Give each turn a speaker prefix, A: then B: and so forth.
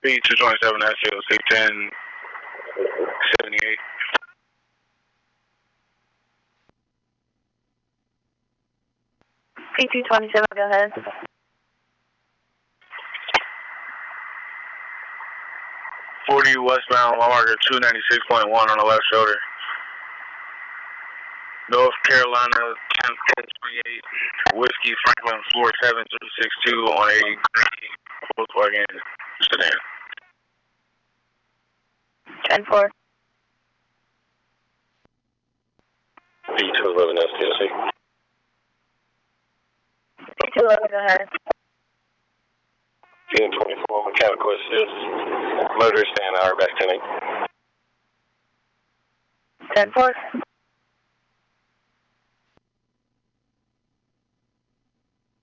A: P227 SLC 1078.
B: P227, go ahead.
A: .40 westbound, mile marker 296.1 on the left shoulder. North Carolina 1038, Whiskey Franklin 47362 on a green Volkswagen sedan.
B: 10-4.
A: P211 STLC.
B: P211, go ahead.
A: 1024 mechanical assist. Motorist and hour back 10-8.
B: 10-4.